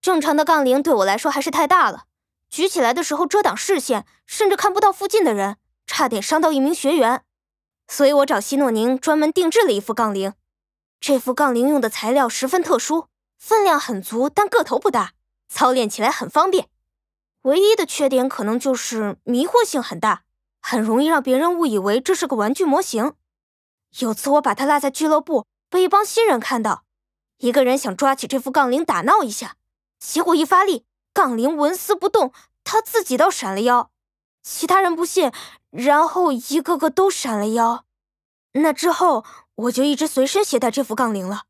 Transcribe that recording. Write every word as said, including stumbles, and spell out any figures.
正常的杠铃对我来说还是太大了，举起来的时候遮挡视线，甚至看不到附近的人，差点伤到一名学员。所以我找希诺宁专门定制了一副杠铃。这副杠铃用的材料十分特殊，分量很足，但个头不大，操练起来很方便。唯一的缺点可能就是迷惑性很大，很容易让别人误以为这是个玩具模型。有次我把它落在俱乐部，被一帮新人看到，一个人想抓起这副杠铃打闹一下，结果一发力，杠铃纹丝不动，他自己倒闪了腰。其他人不信，然后一个个都闪了腰。那之后，我就一直随身携带这副杠铃了。